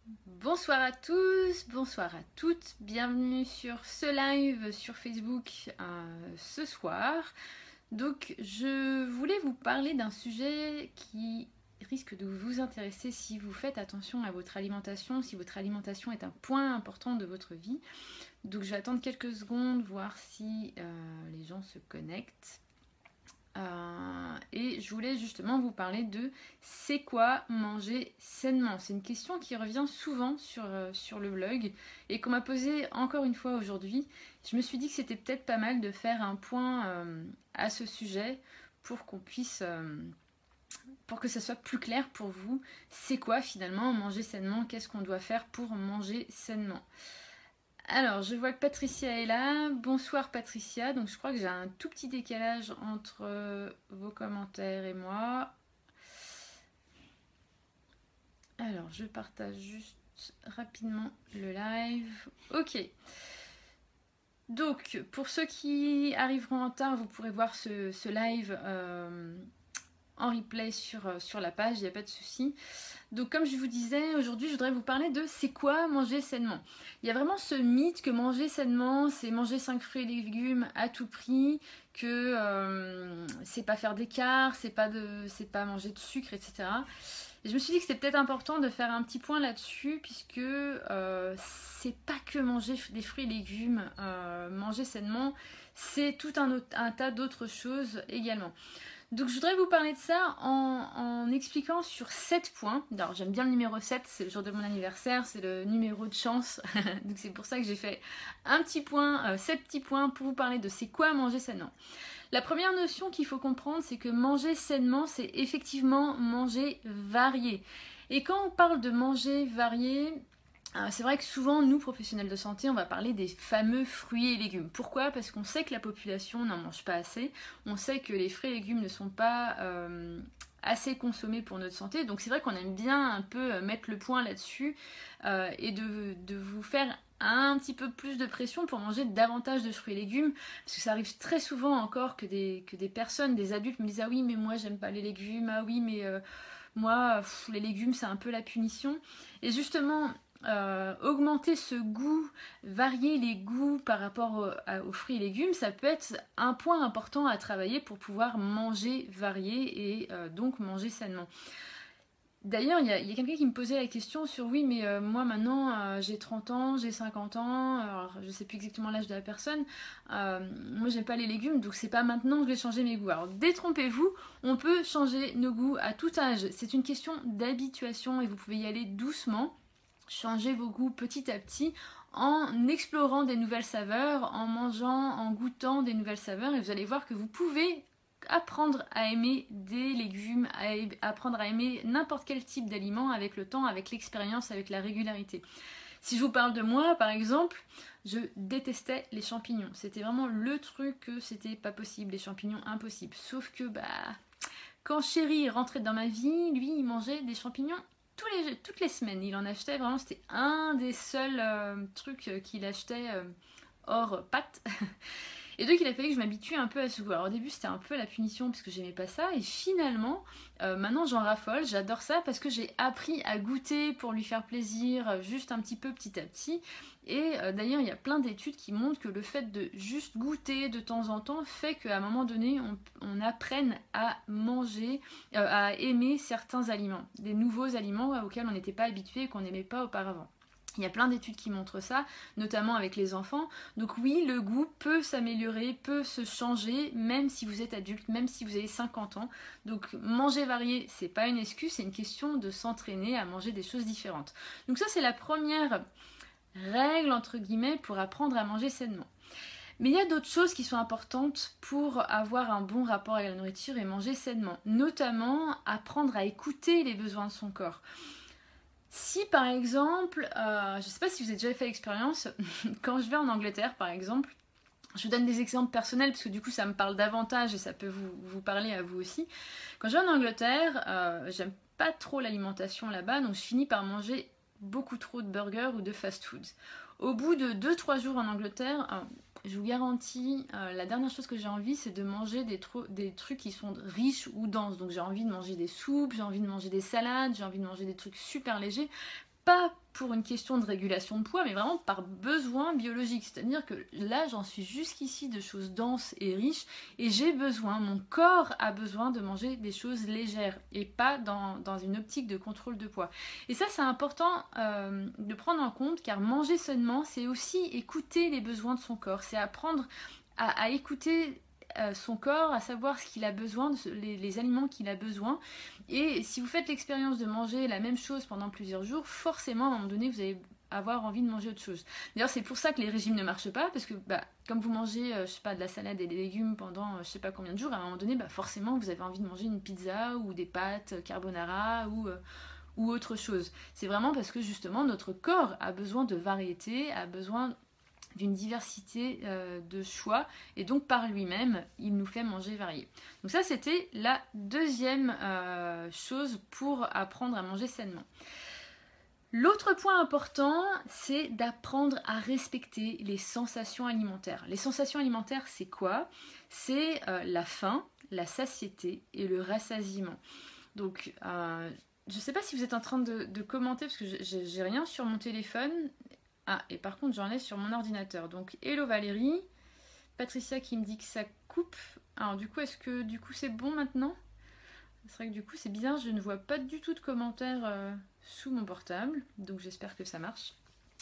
Bonsoir à tous, bonsoir à toutes, bienvenue sur ce live sur Facebook ce soir. Donc je voulais vous parler d'un sujet qui risque de vous intéresser si vous faites attention à votre alimentation, si votre alimentation est un point important de votre vie. Donc je vais attendre quelques secondes, voir si les gens se connectent. Et je voulais justement vous parler de c'est quoi manger sainement. C'est une question qui revient souvent sur le blog et qu'on m'a posée encore une fois aujourd'hui. Je me suis dit que c'était peut-être pas mal de faire un point à ce sujet pour qu'on puisse, pour que ça soit plus clair pour vous. C'est quoi finalement manger sainement? Qu'est-ce qu'on doit faire pour manger sainement? Alors, je vois que Patricia est là. Bonsoir Patricia. Donc, je crois que j'ai un tout petit décalage entre vos commentaires et moi. Alors, je partage juste rapidement le live. Ok. Donc, pour ceux qui arriveront en retard, vous pourrez voir ce live en replay sur la page, il n'y a pas de souci. Donc comme je vous disais, aujourd'hui je voudrais vous parler de c'est quoi manger sainement. Il y a vraiment ce mythe que manger sainement, c'est manger 5 fruits et légumes à tout prix, que c'est pas faire d'écart, c'est pas manger de sucre, etc. Et je me suis dit que c'était peut-être important de faire un petit point là-dessus, puisque c'est pas que manger des fruits et légumes, manger sainement, c'est tout un tas d'autres choses également. Donc je voudrais vous parler de ça en expliquant sur 7 points. Alors j'aime bien le numéro 7, c'est le jour de mon anniversaire, c'est le numéro de chance. Donc c'est pour ça que j'ai fait un petit point, 7 petits points pour vous parler de c'est quoi manger sainement. La première notion qu'il faut comprendre, c'est que manger sainement, c'est effectivement manger varié. Et quand on parle de manger varié, c'est vrai que souvent, nous, professionnels de santé, on va parler des fameux fruits et légumes. Pourquoi? Parce qu'on sait que la population n'en mange pas assez. On sait que les fruits et légumes ne sont pas assez consommés pour notre santé. Donc c'est vrai qu'on aime bien un peu mettre le point là-dessus et de vous faire un petit peu plus de pression pour manger davantage de fruits et légumes. Parce que ça arrive très souvent encore que des personnes, des adultes me disent « Ah oui, mais moi, j'aime pas les légumes. Ah oui, mais moi, les légumes, c'est un peu la punition. » Et justement, augmenter ce goût, varier les goûts par rapport aux fruits et légumes, ça peut être un point important à travailler pour pouvoir manger varié et donc manger sainement. D'ailleurs, il y a quelqu'un qui me posait la question sur oui, mais moi maintenant j'ai 30 ans, j'ai 50 ans, alors je sais plus exactement l'âge de la personne, moi j'aime pas les légumes donc c'est pas maintenant que je vais changer mes goûts. Alors détrompez-vous, on peut changer nos goûts à tout âge, c'est une question d'habituation et vous pouvez y aller doucement. Changez vos goûts petit à petit en explorant des nouvelles saveurs, en mangeant, en goûtant des nouvelles saveurs et vous allez voir que vous pouvez apprendre à aimer des légumes, apprendre à aimer n'importe quel type d'aliment avec le temps, avec l'expérience, avec la régularité. Si je vous parle de moi, par exemple, je détestais les champignons. C'était vraiment le truc que c'était pas possible, les champignons impossible. Sauf que quand Chéri rentrait dans ma vie, lui, il mangeait des champignons toutes les semaines. Il en achetait vraiment, c'était un des seuls trucs qu'il achetait hors pâtes. Et donc il a fallu que je m'habitue un peu à ce goût. Alors au début c'était un peu la punition parce que j'aimais pas ça. Et finalement, maintenant j'en raffole, j'adore ça parce que j'ai appris à goûter pour lui faire plaisir, juste un petit peu petit à petit. Et d'ailleurs il y a plein d'études qui montrent que le fait de juste goûter de temps en temps fait qu'à un moment donné on apprenne à manger, à aimer certains aliments. Des nouveaux aliments auxquels on n'était pas habitué et qu'on n'aimait pas auparavant. Il y a plein d'études qui montrent ça, notamment avec les enfants. Donc oui, le goût peut s'améliorer, peut se changer, même si vous êtes adulte, même si vous avez 50 ans. Donc manger varié, c'est pas une excuse, c'est une question de s'entraîner à manger des choses différentes. Donc ça, c'est la première règle, entre guillemets, pour apprendre à manger sainement. Mais il y a d'autres choses qui sont importantes pour avoir un bon rapport à la nourriture et manger sainement. Notamment, apprendre à écouter les besoins de son corps. Si par exemple, je ne sais pas si vous avez déjà fait l'expérience, quand je vais en Angleterre par exemple, je vous donne des exemples personnels parce que du coup ça me parle davantage et ça peut vous parler à vous aussi. Quand je vais en Angleterre, j'aime pas trop l'alimentation là-bas, donc je finis par manger beaucoup trop de burgers ou de fast-food. Au bout de 2-3 jours en Angleterre, je vous garantis, la dernière chose que j'ai envie, c'est de manger des trucs qui sont riches ou denses. Donc j'ai envie de manger des soupes, j'ai envie de manger des salades, j'ai envie de manger des trucs super légers. pas pour une question de régulation de poids, mais vraiment par besoin biologique. C'est-à-dire que là, j'en suis jusqu'ici de choses denses et riches, et j'ai besoin, mon corps a besoin de manger des choses légères, et pas dans une optique de contrôle de poids. Et ça, c'est important de prendre en compte, car manger sainement, c'est aussi écouter les besoins de son corps, c'est apprendre à écouter son corps, à savoir ce qu'il a besoin, les aliments qu'il a besoin. Et si vous faites l'expérience de manger la même chose pendant plusieurs jours, forcément à un moment donné vous allez avoir envie de manger autre chose. D'ailleurs c'est pour ça que les régimes ne marchent pas, parce que comme vous mangez je sais pas, de la salade et des légumes pendant je sais pas combien de jours, à un moment donné forcément vous avez envie de manger une pizza ou des pâtes carbonara ou autre chose. C'est vraiment parce que justement notre corps a besoin de variété, a besoin d'une diversité de choix, et donc par lui-même il nous fait manger varié. Donc ça c'était la deuxième chose pour apprendre à manger sainement. L'autre point important, c'est d'apprendre à respecter les sensations alimentaires. Les sensations alimentaires, c'est quoi? C'est la faim, la satiété et le rassasiement. Donc je ne sais pas si vous êtes en train de commenter, parce que j'ai rien sur mon téléphone. Ah, et par contre, j'en ai sur mon ordinateur. Donc, hello Valérie. Patricia qui me dit que ça coupe. Alors, du coup, est-ce que c'est bon maintenant? C'est vrai que du coup, c'est bizarre. Je ne vois pas du tout de commentaires sous mon portable. Donc, j'espère que ça marche.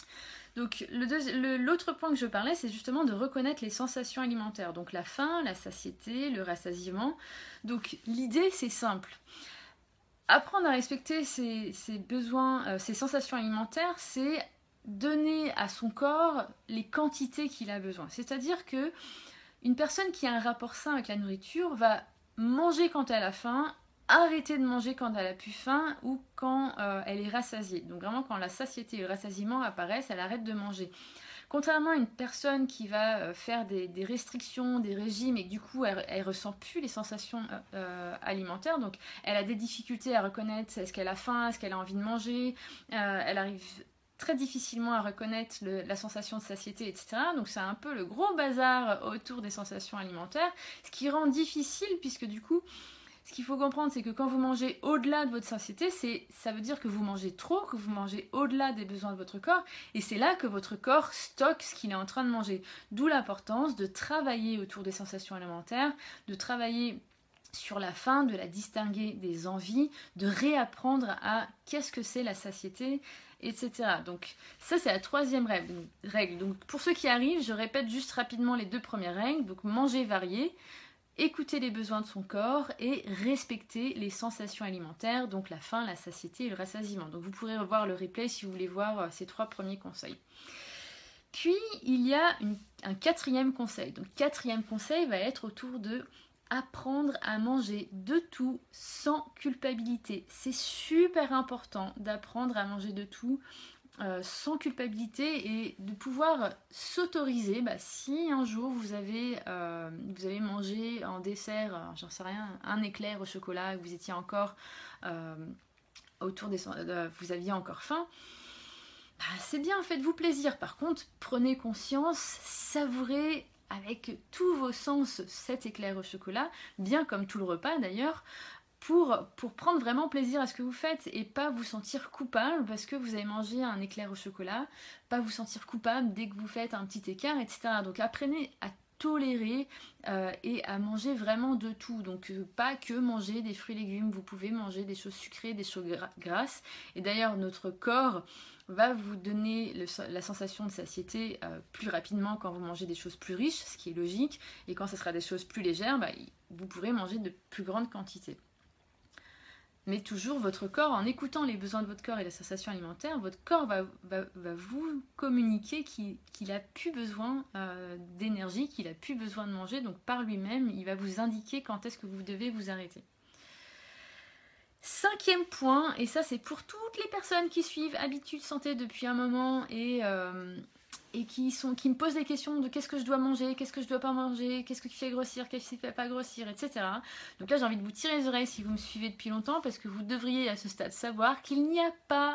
Donc, l'autre point que je parlais, c'est justement de reconnaître les sensations alimentaires. Donc, la faim, la satiété, le rassasiement. Donc, l'idée, c'est simple. Apprendre à respecter ses besoins, ses sensations alimentaires, c'est donner à son corps les quantités qu'il a besoin. C'est-à-dire que une personne qui a un rapport sain avec la nourriture va manger quand elle a faim, arrêter de manger quand elle a plus faim ou quand elle est rassasiée. Donc vraiment quand la satiété et le rassasiement apparaissent, elle arrête de manger. Contrairement à une personne qui va faire des restrictions, des régimes, et que du coup elle ressent plus les sensations alimentaires, donc elle a des difficultés à reconnaître est-ce qu'elle a faim, est-ce qu'elle a envie de manger, elle arrive très difficilement à reconnaître la sensation de satiété, etc. Donc c'est un peu le gros bazar autour des sensations alimentaires, ce qui rend difficile, puisque du coup, ce qu'il faut comprendre, c'est que quand vous mangez au-delà de votre satiété, ça veut dire que vous mangez trop, que vous mangez au-delà des besoins de votre corps, et c'est là que votre corps stocke ce qu'il est en train de manger. D'où l'importance de travailler autour des sensations alimentaires, de travailler sur la faim, de la distinguer des envies, de réapprendre à qu'est-ce que c'est la satiété, etc. Donc ça c'est la troisième règle. Donc pour ceux qui arrivent, je répète juste rapidement les deux premières règles. Donc manger varié, écouter les besoins de son corps et respecter les sensations alimentaires, donc la faim, la satiété et le rassasiement. Donc vous pourrez revoir le replay si vous voulez voir ces trois premiers conseils. Puis il y a un quatrième conseil. Donc quatrième conseil va être autour de apprendre à manger de tout sans culpabilité. C'est super important d'apprendre à manger de tout sans culpabilité et de pouvoir s'autoriser, si un jour vous avez mangé en dessert, j'en sais rien, un éclair au chocolat, que vous étiez encore vous aviez encore faim, c'est bien, faites-vous plaisir. Par contre, prenez conscience, savourez avec tous vos sens cet éclair au chocolat, bien comme tout le repas d'ailleurs, pour prendre vraiment plaisir à ce que vous faites et pas vous sentir coupable parce que vous avez mangé un éclair au chocolat, pas vous sentir coupable dès que vous faites un petit écart, etc. Donc apprenez à tolérer et à manger vraiment de tout. Donc pas que manger des fruits et légumes, vous pouvez manger des choses sucrées, des choses grasses. Et d'ailleurs notre corps va vous donner la sensation de satiété plus rapidement quand vous mangez des choses plus riches, ce qui est logique, et quand ce sera des choses plus légères, vous pourrez manger de plus grandes quantités. Mais toujours votre corps, en écoutant les besoins de votre corps et la sensation alimentaire, votre corps va vous communiquer qu'il a plus besoin d'énergie, qu'il a plus besoin de manger, donc par lui-même, il va vous indiquer quand est-ce que vous devez vous arrêter. Cinquième point, et ça c'est pour toutes les personnes qui suivent Habitudes Santé depuis un moment et qui me posent des questions de qu'est-ce que je dois manger, qu'est-ce que je dois pas manger, qu'est-ce qui fait grossir, qu'est-ce qui fait pas grossir, etc. Donc là j'ai envie de vous tirer les oreilles si vous me suivez depuis longtemps, parce que vous devriez à ce stade savoir qu'il n'y a pas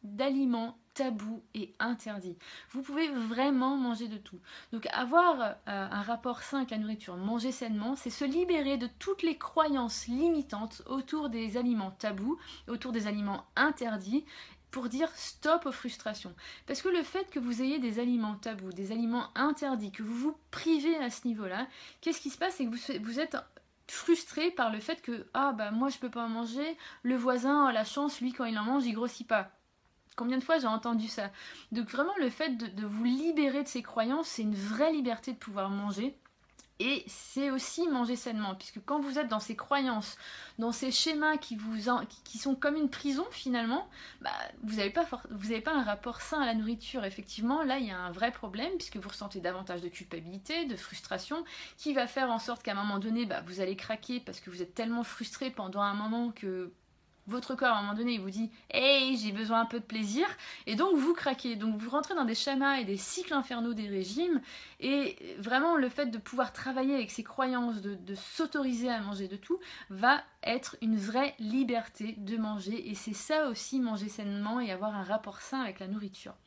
d'aliments tabous et interdits. Vous pouvez vraiment manger de tout. Donc avoir un rapport sain avec la nourriture, manger sainement, c'est se libérer de toutes les croyances limitantes autour des aliments tabous, autour des aliments interdits, pour dire stop aux frustrations. Parce que le fait que vous ayez des aliments tabous, des aliments interdits, que vous vous privez à ce niveau-là, qu'est-ce qui se passe? C'est que vous êtes frustré par le fait que moi je peux pas en manger, le voisin a la chance, lui quand il en mange il grossit pas. Combien de fois j'ai entendu ça? Donc vraiment le fait de vous libérer de ces croyances, c'est une vraie liberté de pouvoir manger. Et c'est aussi manger sainement, puisque quand vous êtes dans ces croyances, dans ces schémas qui sont comme une prison finalement, vous n'avez pas un rapport sain à la nourriture. Effectivement, là il y a un vrai problème, puisque vous ressentez davantage de culpabilité, de frustration, qui va faire en sorte qu'à un moment donné, vous allez craquer parce que vous êtes tellement frustré pendant un moment que votre corps à un moment donné il vous dit hey, j'ai besoin un peu de plaisir, et donc vous craquez, donc vous rentrez dans des schémas et des cycles infernaux des régimes. Et vraiment le fait de pouvoir travailler avec ces croyances, de s'autoriser à manger de tout, va être une vraie liberté de manger. Et c'est ça aussi, manger sainement et avoir un rapport sain avec la nourriture.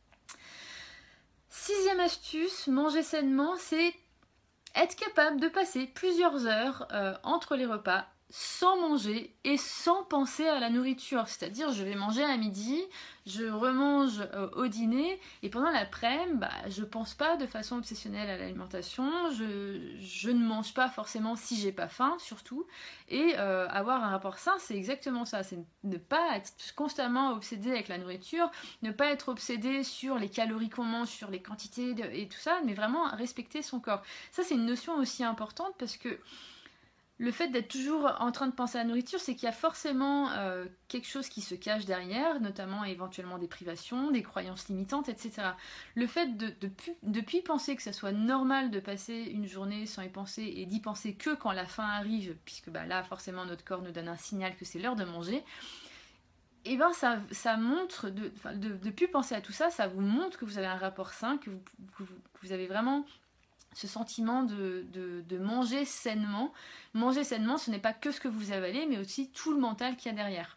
6e astuce, manger sainement, c'est être capable de passer plusieurs heures entre les repas sans manger et sans penser à la nourriture. C'est-à-dire, je vais manger à midi, je remange au dîner, et pendant l'après-midi, je pense pas de façon obsessionnelle à l'alimentation, je ne mange pas forcément si j'ai pas faim, surtout. Et avoir un rapport sain, c'est exactement ça, c'est ne pas être constamment obsédé avec la nourriture, ne pas être obsédé sur les calories qu'on mange, sur les quantités et tout ça, mais vraiment respecter son corps. Ça, c'est une notion aussi importante, parce que le fait d'être toujours en train de penser à la nourriture, c'est qu'il y a forcément quelque chose qui se cache derrière, notamment éventuellement des privations, des croyances limitantes, etc. Le fait de plus penser que ça soit normal de passer une journée sans y penser et d'y penser que quand la faim arrive, puisque là forcément notre corps nous donne un signal que c'est l'heure de manger, et ça montre, de plus penser à tout ça, ça vous montre que vous avez un rapport sain, que vous avez vraiment ce sentiment de manger sainement. Manger sainement, ce n'est pas que ce que vous avalez, mais aussi tout le mental qu'il y a derrière.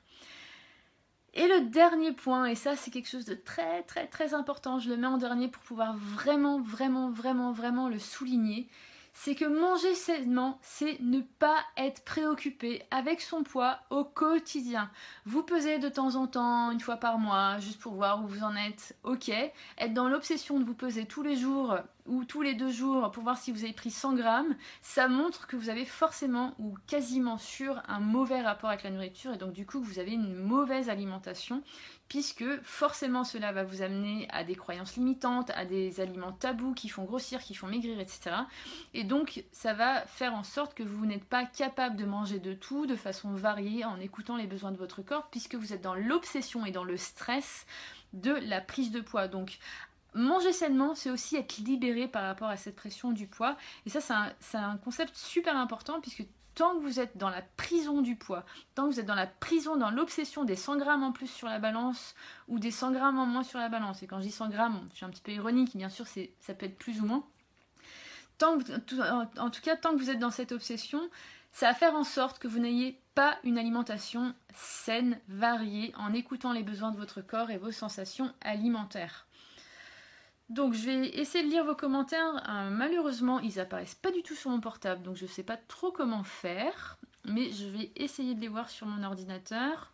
Et le dernier point, et ça c'est quelque chose de très très très important, je le mets en dernier pour pouvoir vraiment le souligner, c'est que manger sainement, c'est ne pas être préoccupé avec son poids au quotidien. Vous pesez de temps en temps, une fois par mois, juste pour voir où vous en êtes, ok. Être dans l'obsession de vous peser tous les jours ou tous les 2 jours pour voir si vous avez pris 100 grammes, ça montre que vous avez forcément ou quasiment sûr un mauvais rapport avec la nourriture, et donc du coup que vous avez une mauvaise alimentation, puisque forcément cela va vous amener à des croyances limitantes, à des aliments tabous qui font grossir, qui font maigrir, etc. Et donc ça va faire en sorte que vous n'êtes pas capable de manger de tout de façon variée en écoutant les besoins de votre corps, puisque vous êtes dans l'obsession et dans le stress de la prise de poids. Donc manger sainement, c'est aussi être libéré par rapport à cette pression du poids. Et ça, c'est un concept super important, puisque tant que vous êtes dans la prison du poids, tant que vous êtes dans la prison, dans l'obsession des 100 grammes en plus sur la balance ou des 100 grammes en moins sur la balance, et quand je dis 100 grammes, je suis un petit peu ironique, bien sûr, ça peut être plus ou moins. En tout cas, tant que vous êtes dans cette obsession, ça va faire en sorte que vous n'ayez pas une alimentation saine, variée, en écoutant les besoins de votre corps et vos sensations alimentaires. Donc je vais essayer de lire vos commentaires. Malheureusement, ils apparaissent pas du tout sur mon portable, donc je sais pas trop comment faire, mais je vais essayer de les voir sur mon ordinateur.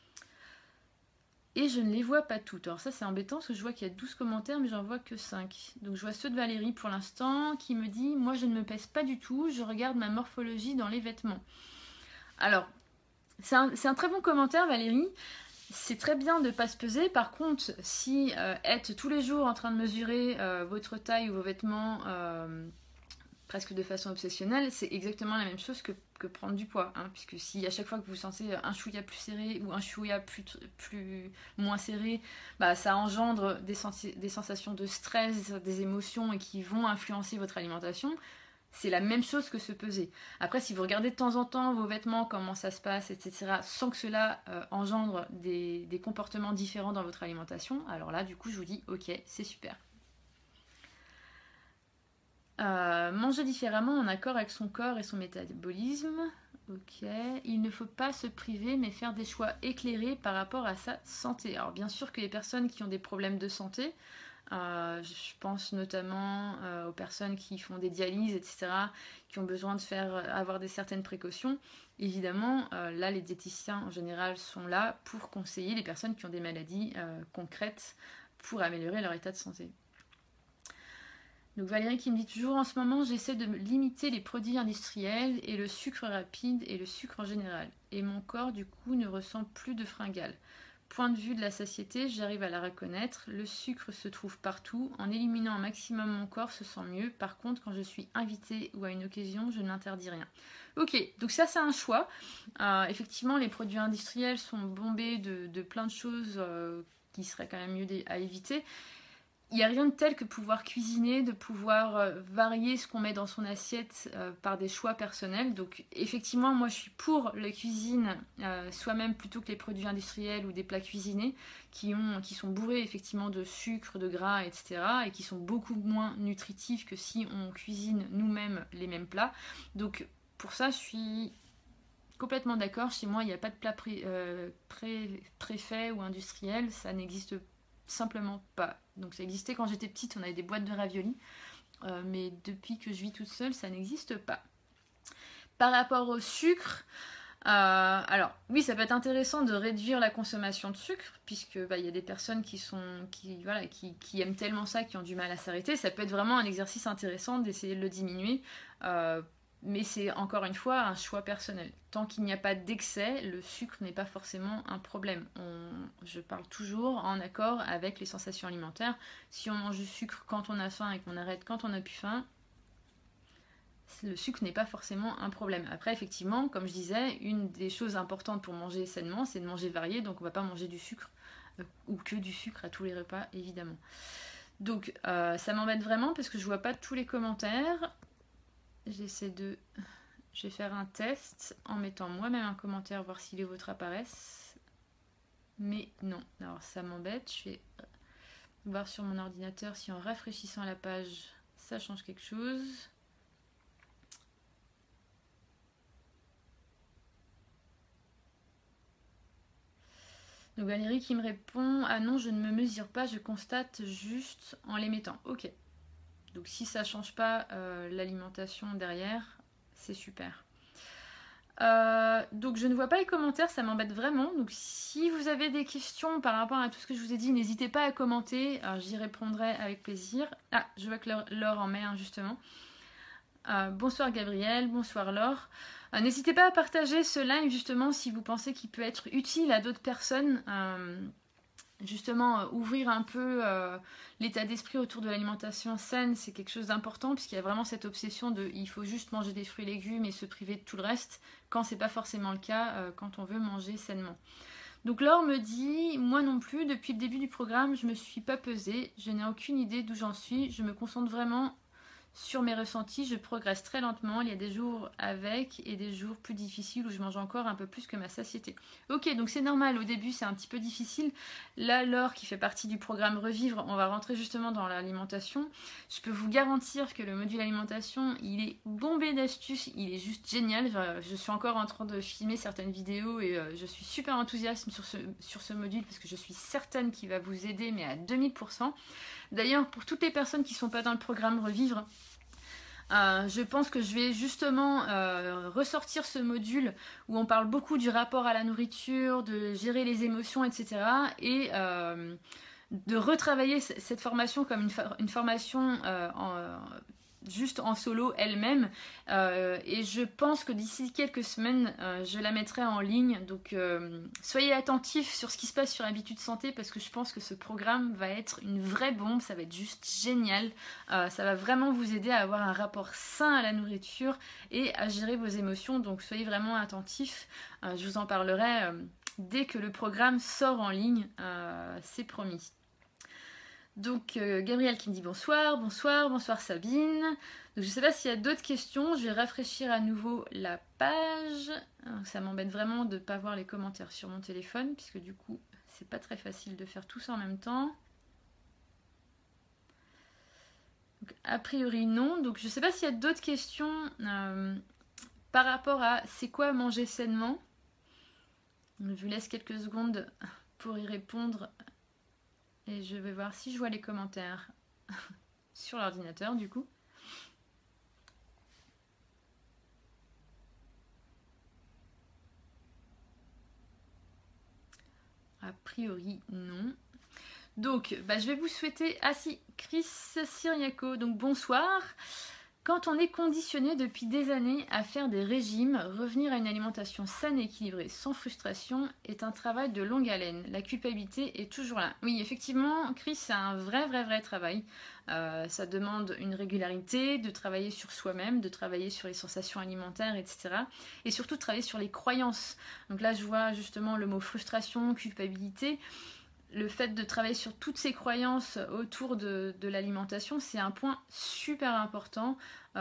Et je ne les vois pas toutes. Alors ça c'est embêtant, parce que je vois qu'il y a 12 commentaires, mais j'en vois que 5. Donc je vois ceux de Valérie pour l'instant, qui me dit « Moi je ne me pèse pas du tout, je regarde ma morphologie dans les vêtements ». Alors, c'est un très bon commentaire, Valérie. C'est très bien de ne pas se peser. Par contre, si être tous les jours en train de mesurer votre taille ou vos vêtements presque de façon obsessionnelle, c'est exactement la même chose que prendre du poids. Puisque si à chaque fois que vous vous sentez un chouïa plus serré ou un chouïa plus moins serré, ça engendre des sensations de stress, des émotions, et qui vont influencer votre alimentation. C'est la même chose que se peser. Après, si vous regardez de temps en temps vos vêtements, comment ça se passe, etc., sans que cela engendre des comportements différents dans votre alimentation, alors là, du coup, je vous dis, ok, c'est super. Manger différemment en accord avec son corps et son métabolisme. Ok. Il ne faut pas se priver mais faire des choix éclairés par rapport à sa santé. Alors bien sûr que les personnes qui ont des problèmes de santé, je pense notamment aux personnes qui font des dialyses, etc., qui ont besoin de avoir certaines précautions. Évidemment, là, les diététiciens en général sont là pour conseiller les personnes qui ont des maladies concrètes pour améliorer leur état de santé. Donc Valérie qui me dit toujours en ce moment j'essaie de limiter les produits industriels et le sucre rapide et le sucre en général. Et mon corps du coup ne ressent plus de fringales. Point de vue de la satiété, j'arrive à la reconnaître. Le sucre se trouve partout. En éliminant un maximum, mon corps se sent mieux. Par contre, quand je suis invitée ou à une occasion, je n'interdis rien. Ok, donc ça c'est un choix. Effectivement, les produits industriels sont bombés de plein de choses qui seraient quand même mieux à éviter. Il n'y a rien de tel que pouvoir cuisiner, de pouvoir varier ce qu'on met dans son assiette par des choix personnels. Donc effectivement, moi je suis pour la cuisine soi-même plutôt que les produits industriels ou des plats cuisinés qui sont bourrés effectivement de sucre, de gras, etc. et qui sont beaucoup moins nutritifs que si on cuisine nous-mêmes les mêmes plats. Donc pour ça, je suis complètement d'accord. Chez moi, il n'y a pas de plat préfet ou industriel, ça n'existe simplement pas. Donc ça existait quand j'étais petite, on avait des boîtes de raviolis, mais depuis que je vis toute seule, ça n'existe pas. Par rapport au sucre, alors oui, ça peut être intéressant de réduire la consommation de sucre, puisque y a des personnes qui aiment tellement ça, qui ont du mal à s'arrêter. Ça peut être vraiment un exercice intéressant d'essayer de le diminuer. Mais c'est encore une fois un choix personnel. Tant qu'il n'y a pas d'excès, le sucre n'est pas forcément un problème. Je parle toujours en accord avec les sensations alimentaires. Si on mange du sucre quand on a faim et qu'on arrête quand on n'a plus faim, le sucre n'est pas forcément un problème. Après, effectivement, comme je disais, une des choses importantes pour manger sainement, c'est de manger varié. Donc on ne va pas manger du sucre ou que du sucre à tous les repas, évidemment. Donc ça m'embête vraiment parce que je vois pas tous les commentaires. Je vais faire un test en mettant moi-même un commentaire, voir si les vôtres apparaissent. Mais non, alors ça m'embête. Je vais voir sur mon ordinateur si en rafraîchissant la page, ça change quelque chose. Donc Valérie qui me répond: ah non, je ne me mesure pas, je constate juste en les mettant. Ok. Donc si ça change pas l'alimentation derrière, c'est super. Donc je ne vois pas les commentaires, ça m'embête vraiment. Donc si vous avez des questions par rapport à tout ce que je vous ai dit, n'hésitez pas à commenter, j'y répondrai avec plaisir. Ah, je vois que Laure en met un justement. Bonsoir Gabriel, bonsoir Laure. N'hésitez pas à partager ce live justement si vous pensez qu'il peut être utile à d'autres personnes. Justement, ouvrir un peu l'état d'esprit autour de l'alimentation saine, c'est quelque chose d'important puisqu'il y a vraiment cette obsession de il faut juste manger des fruits et légumes et se priver de tout le reste quand c'est pas forcément le cas quand on veut manger sainement. Donc Laure me dit: moi non plus, depuis le début du programme, je me suis pas pesée, je n'ai aucune idée d'où j'en suis, je me concentre vraiment sur mes ressentis, je progresse très lentement. Il y a des jours avec et des jours plus difficiles où je mange encore un peu plus que ma satiété. Ok, donc c'est normal, au début c'est un petit peu difficile. Là, Laure qui fait partie du programme Revivre, on va rentrer justement dans l'alimentation. Je peux vous garantir que le module alimentation, il est bombé d'astuces, il est juste génial. Je suis encore en train de filmer certaines vidéos et je suis super enthousiaste sur ce module parce que je suis certaine qu'il va vous aider, mais à 2000%. D'ailleurs, pour toutes les personnes qui ne sont pas dans le programme Revivre, je pense que je vais justement ressortir ce module où on parle beaucoup du rapport à la nourriture, de gérer les émotions, etc. Et de retravailler cette formation comme une formation juste en solo elle-même. Et je pense que d'ici quelques semaines, je la mettrai en ligne. Donc soyez attentifs sur ce qui se passe sur Habitudes Santé parce que je pense que ce programme va être une vraie bombe, ça va être juste génial. Ça va vraiment vous aider à avoir un rapport sain à la nourriture et à gérer vos émotions. Donc soyez vraiment attentifs. Je vous en parlerai dès que le programme sort en ligne, c'est promis. Donc Gabriel qui me dit bonsoir, bonsoir, bonsoir Sabine. Donc je ne sais pas s'il y a d'autres questions, je vais rafraîchir à nouveau la page. Alors, ça m'embête vraiment de ne pas voir les commentaires sur mon téléphone, puisque du coup c'est pas très facile de faire tout ça en même temps. Donc a priori non. Donc je ne sais pas s'il y a d'autres questions par rapport à c'est quoi manger sainement. Je vous laisse quelques secondes pour y répondre. Et je vais voir si je vois les commentaires sur l'ordinateur du coup. A priori, non. Donc, je vais vous souhaiter... Ah si, Chris Syriaco, donc bonsoir. Quand on est conditionné depuis des années à faire des régimes, revenir à une alimentation saine et équilibrée sans frustration est un travail de longue haleine. La culpabilité est toujours là. Oui, effectivement, Chris, c'est un vrai travail. Ça demande une régularité, de travailler sur soi-même, de travailler sur les sensations alimentaires, etc. Et surtout de travailler sur les croyances. Donc là, je vois justement le mot frustration, culpabilité. Le fait de travailler sur toutes ces croyances autour de l'alimentation, c'est un point super important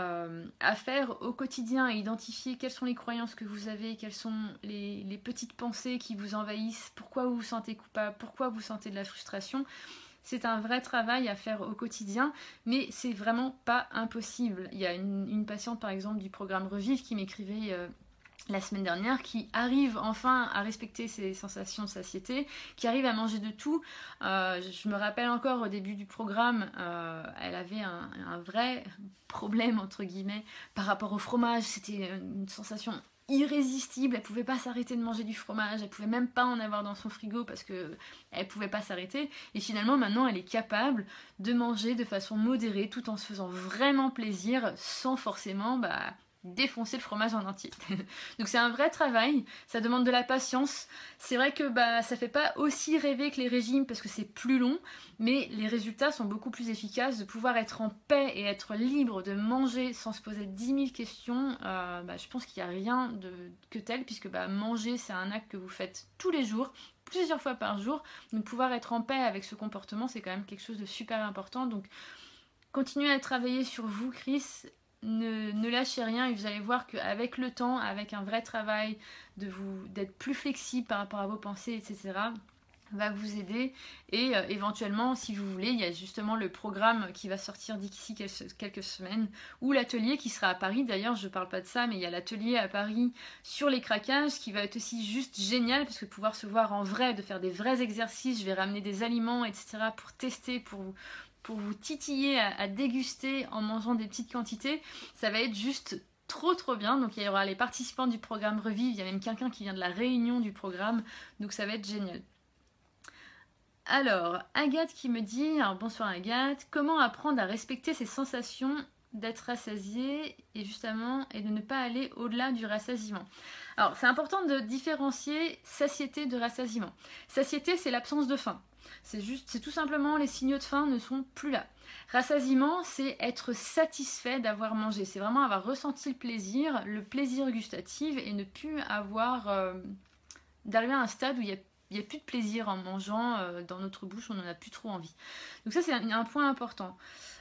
à faire au quotidien, à identifier quelles sont les croyances que vous avez, quelles sont les petites pensées qui vous envahissent, pourquoi vous vous sentez coupable, pourquoi vous sentez de la frustration. C'est un vrai travail à faire au quotidien, mais c'est vraiment pas impossible. Il y a une patiente par exemple du programme Revive qui m'écrivait la semaine dernière, qui arrive enfin à respecter ses sensations de satiété, qui arrive à manger de tout. Je me rappelle encore au début du programme, elle avait un vrai problème entre guillemets par rapport au fromage. C'était une sensation irrésistible, elle pouvait pas s'arrêter de manger du fromage, elle pouvait même pas en avoir dans son frigo parce que elle pouvait pas s'arrêter, et finalement maintenant elle est capable de manger de façon modérée tout en se faisant vraiment plaisir sans forcément défoncer le fromage en entier. Donc c'est un vrai travail, ça demande de la patience. C'est vrai que ça fait pas aussi rêver que les régimes parce que c'est plus long, mais les résultats sont beaucoup plus efficaces. De pouvoir être en paix et être libre de manger sans se poser 10 000 questions, je pense qu'il n'y a rien que tel, puisque manger c'est un acte que vous faites tous les jours, plusieurs fois par jour. Donc pouvoir être en paix avec ce comportement, c'est quand même quelque chose de super important. Donc continuez à travailler sur vous, Chris. Ne lâchez rien et vous allez voir qu'avec le temps, avec un vrai travail, d'être plus flexible par rapport à vos pensées, etc., va vous aider. Et éventuellement, si vous voulez, il y a justement le programme qui va sortir d'ici quelques semaines, ou l'atelier qui sera à Paris. D'ailleurs, je parle pas de ça, mais il y a l'atelier à Paris sur les craquages qui va être aussi juste génial, parce que pouvoir se voir en vrai, de faire des vrais exercices, je vais ramener des aliments, etc., pour tester, pour vous titiller à déguster en mangeant des petites quantités. Ça va être juste trop bien. Donc il y aura les participants du programme Revive, il y a même quelqu'un qui vient de la réunion du programme, donc ça va être génial. Alors, Agathe qui me dit, alors bonsoir Agathe, comment apprendre à respecter ses sensations d'être rassasié et justement et de ne pas aller au-delà du rassasiement. Alors c'est important de différencier satiété de rassasiement. Satiété, c'est l'absence de faim. C'est tout simplement les signaux de faim ne sont plus là. Rassasiement, c'est être satisfait d'avoir mangé. C'est vraiment avoir ressenti le plaisir gustatif et ne plus avoir d'arriver à un stade où il n'y a plus de plaisir en mangeant dans notre bouche, on n'en a plus trop envie. Donc ça, c'est un point important.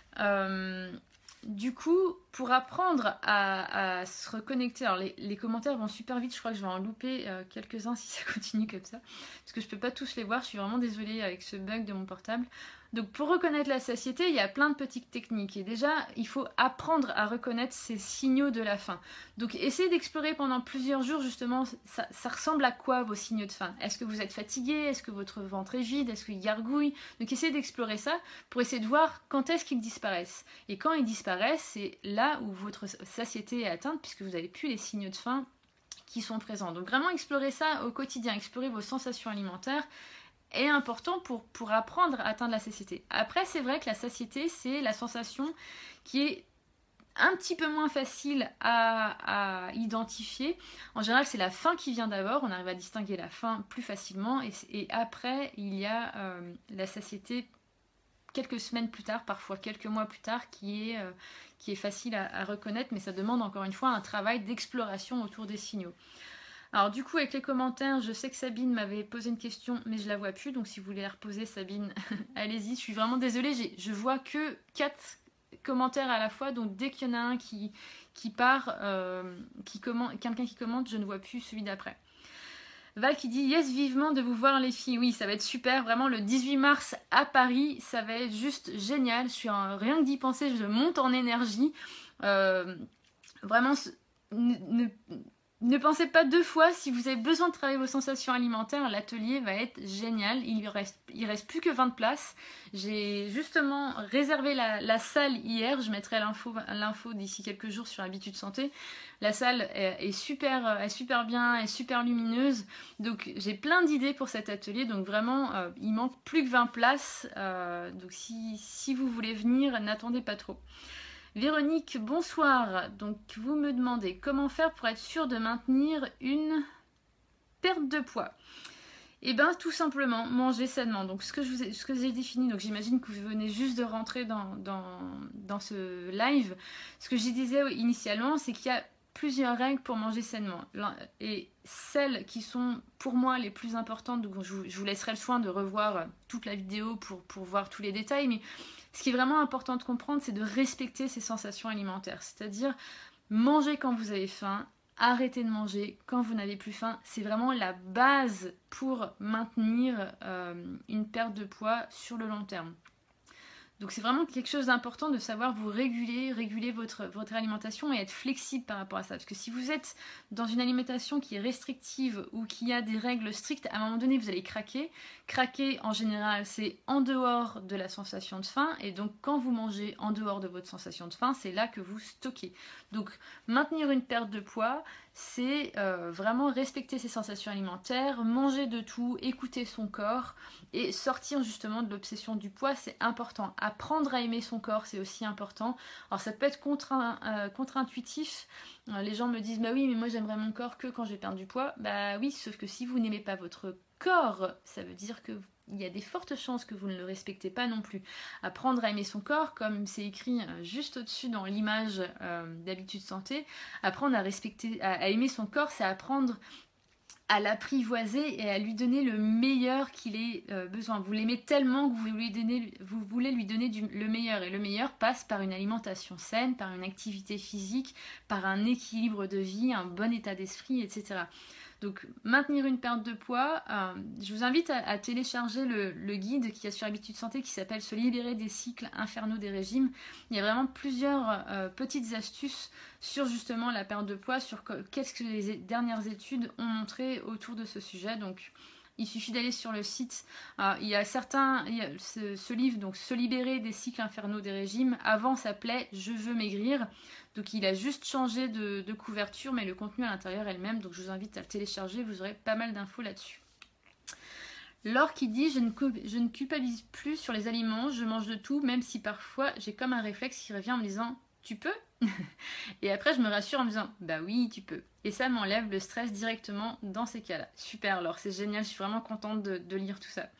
Du coup, pour apprendre à se reconnecter, alors les commentaires vont super vite, je crois que je vais en louper quelques-uns si ça continue comme ça, parce que je peux pas tous les voir, je suis vraiment désolée avec ce bug de mon portable. Donc pour reconnaître la satiété, il y a plein de petites techniques, et déjà, il faut apprendre à reconnaître ces signaux de la faim. Donc essayez d'explorer pendant plusieurs jours, justement, ça ressemble à quoi vos signaux de faim? Est-ce que vous êtes fatigué? Est-ce que votre ventre est vide? Est-ce qu'il gargouille? Donc essayez d'explorer ça pour essayer de voir quand est-ce qu'ils disparaissent. Et quand ils disparaissent, c'est là où votre satiété est atteinte, puisque vous n'avez plus les signaux de faim qui sont présents. Donc vraiment explorer ça au quotidien, explorer vos sensations alimentaires est important pour apprendre à atteindre la satiété. Après, c'est vrai que la satiété, c'est la sensation qui est un petit peu moins facile à identifier. En général, c'est la faim qui vient d'abord, on arrive à distinguer la faim plus facilement, et après, il y a la satiété quelques semaines plus tard, parfois quelques mois plus tard, qui est facile à reconnaître, mais ça demande encore une fois un travail d'exploration autour des signaux. Alors du coup, avec les commentaires, je sais que Sabine m'avait posé une question, mais je la vois plus, donc si vous voulez la reposer, Sabine, allez-y. Je suis vraiment désolée, je vois que 4 commentaires à la fois, donc dès qu'il y en a un qui part, quelqu'un qui commente, je ne vois plus celui d'après. Val qui dit yes, vivement de vous voir les filles. Oui, ça va être super, vraiment le 18 mars à Paris, ça va être juste génial. Rien que d'y penser, je monte en énergie. Vraiment, ne pensez pas deux fois, si vous avez besoin de travailler vos sensations alimentaires, l'atelier va être génial. Il reste plus que 20 places. J'ai justement réservé la salle hier, je mettrai l'info d'ici quelques jours sur Habitude Santé. La salle est super bien, est super lumineuse. Donc j'ai plein d'idées pour cet atelier. Donc vraiment, il manque plus que 20 places. Donc si vous voulez venir, n'attendez pas trop. Véronique, bonsoir. Donc vous me demandez comment faire pour être sûr de maintenir une perte de poids. Et bien tout simplement, manger sainement. Donc ce que j'ai défini, donc j'imagine que vous venez juste de rentrer dans ce live. Ce que je disais initialement, c'est qu'il y a plusieurs règles pour manger sainement. Et celles qui sont pour moi les plus importantes, donc je vous laisserai le soin de revoir toute la vidéo pour voir tous les détails, mais ce qui est vraiment important de comprendre, c'est de respecter ses sensations alimentaires. C'est-à-dire manger quand vous avez faim, arrêter de manger quand vous n'avez plus faim. C'est vraiment la base pour maintenir une perte de poids sur le long terme. Donc c'est vraiment quelque chose d'important de savoir vous réguler votre alimentation et être flexible par rapport à ça. Parce que si vous êtes dans une alimentation qui est restrictive ou qui a des règles strictes, à un moment donné vous allez craquer. Craquer en général c'est en dehors de la sensation de faim, et donc quand vous mangez en dehors de votre sensation de faim, c'est là que vous stockez. Donc maintenir une perte de poids, c'est vraiment respecter ses sensations alimentaires, manger de tout, écouter son corps et sortir justement de l'obsession du poids, c'est important. Apprendre à aimer son corps, c'est aussi important. Alors ça peut être contre-intuitif. Les gens me disent bah oui mais moi j'aimerais mon corps que quand je vais perdre du poids. Bah oui, sauf que si vous n'aimez pas votre corps, ça veut dire que il y a des fortes chances que vous ne le respectez pas non plus. Apprendre à aimer son corps, comme c'est écrit juste au-dessus dans l'image d'Habitude Santé, apprendre à aimer son corps, c'est apprendre à l'apprivoiser et à lui donner le meilleur qu'il ait besoin. Vous l'aimez tellement que vous voulez lui donner le meilleur. Et le meilleur passe par une alimentation saine, par une activité physique, par un équilibre de vie, un bon état d'esprit, etc. Donc maintenir une perte de poids, je vous invite à télécharger le guide qu'il y a sur Habitude Santé qui s'appelle Se libérer des cycles infernaux des régimes. Il y a vraiment plusieurs petites astuces sur justement la perte de poids, sur qu'est-ce que les dernières études ont montré autour de ce sujet. Donc il suffit d'aller sur le site. Il y a ce livre, donc Se libérer des cycles infernaux des régimes. Avant s'appelait Je veux maigrir. Donc il a juste changé de couverture, mais le contenu à l'intérieur est le même. Donc je vous invite à le télécharger, vous aurez pas mal d'infos là-dessus. Laure qui dit je ne culpabilise plus sur les aliments, je mange de tout, même si parfois j'ai comme un réflexe qui revient en me disant tu peux. Et après je me rassure en me disant bah oui tu peux. Et ça m'enlève le stress directement dans ces cas-là. Super Laure, c'est génial, je suis vraiment contente de lire tout ça.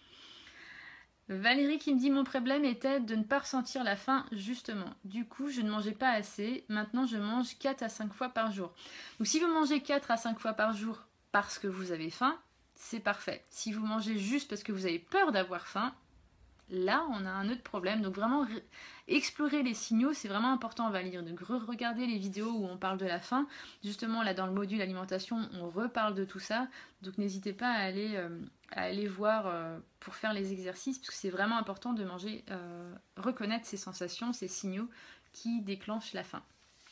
Valérie qui me dit mon problème était de ne pas ressentir la faim justement. Du coup je ne mangeais pas assez, maintenant je mange 4 à 5 fois par jour. Donc si vous mangez 4 à 5 fois par jour parce que vous avez faim, c'est parfait. Si vous mangez juste parce que vous avez peur d'avoir faim, là on a un autre problème. Donc vraiment explorer les signaux, c'est vraiment important. On va lire, donc regarder les vidéos où on parle de la faim. Justement là dans le module alimentation on reparle de tout ça. Donc n'hésitez pas à aller voir pour faire les exercices, parce que c'est vraiment important de manger, reconnaître ces sensations, ces signaux qui déclenchent la faim.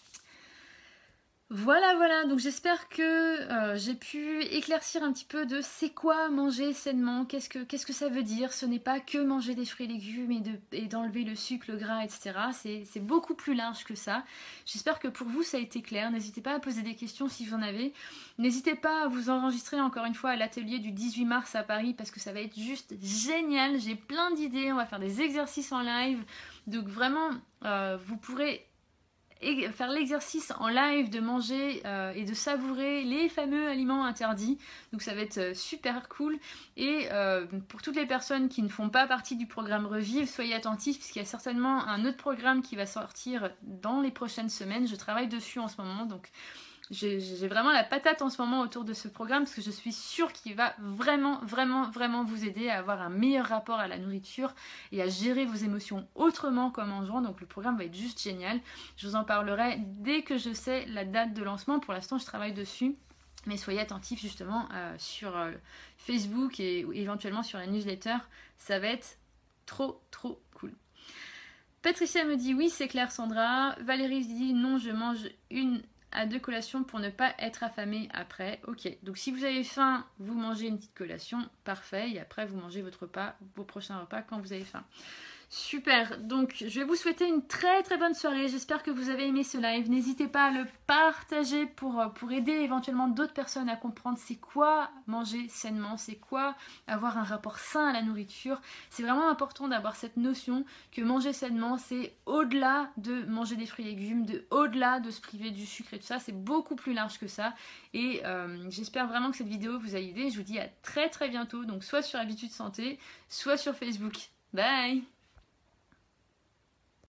Voilà, donc j'espère que j'ai pu éclaircir un petit peu de c'est quoi manger sainement, qu'est-ce que ça veut dire. Ce n'est pas que manger des fruits et légumes et d'enlever le sucre, le gras, etc. C'est beaucoup plus large que ça. J'espère que pour vous ça a été clair. N'hésitez pas à poser des questions si vous en avez. N'hésitez pas à vous enregistrer encore une fois à l'atelier du 18 mars à Paris, parce que ça va être juste génial. J'ai plein d'idées, on va faire des exercices en live. Donc vraiment, vous pourrez faire l'exercice en live de manger et de savourer les fameux aliments interdits. Donc ça va être super cool. Et pour toutes les personnes qui ne font pas partie du programme Revive, soyez attentifs, puisqu'il y a certainement un autre programme qui va sortir dans les prochaines semaines. Je travaille dessus en ce moment, donc j'ai vraiment la patate en ce moment autour de ce programme, parce que je suis sûre qu'il va vraiment vous aider à avoir un meilleur rapport à la nourriture et à gérer vos émotions autrement qu'en mangeant. Donc le programme va être juste génial. Je vous en parlerai dès que je sais la date de lancement. Pour l'instant je travaille dessus. Mais soyez attentifs justement sur Facebook et éventuellement sur la newsletter. Ça va être trop cool. Patricia me dit oui, c'est clair Sandra. Valérie dit non, je mange 1 à 2 collations pour ne pas être affamée après. Ok, donc si vous avez faim, vous mangez une petite collation, parfait. Et après, vous mangez votre repas, vos prochains repas quand vous avez faim. Super, donc je vais vous souhaiter une très bonne soirée, j'espère que vous avez aimé ce live, n'hésitez pas à le partager pour aider éventuellement d'autres personnes à comprendre c'est quoi manger sainement, c'est quoi avoir un rapport sain à la nourriture. C'est vraiment important d'avoir cette notion que manger sainement c'est au-delà de manger des fruits et légumes, au-delà de se priver du sucre et tout ça, c'est beaucoup plus large que ça et j'espère vraiment que cette vidéo vous a aidé, je vous dis à très bientôt, donc soit sur Habitudes Santé, soit sur Facebook. Bye!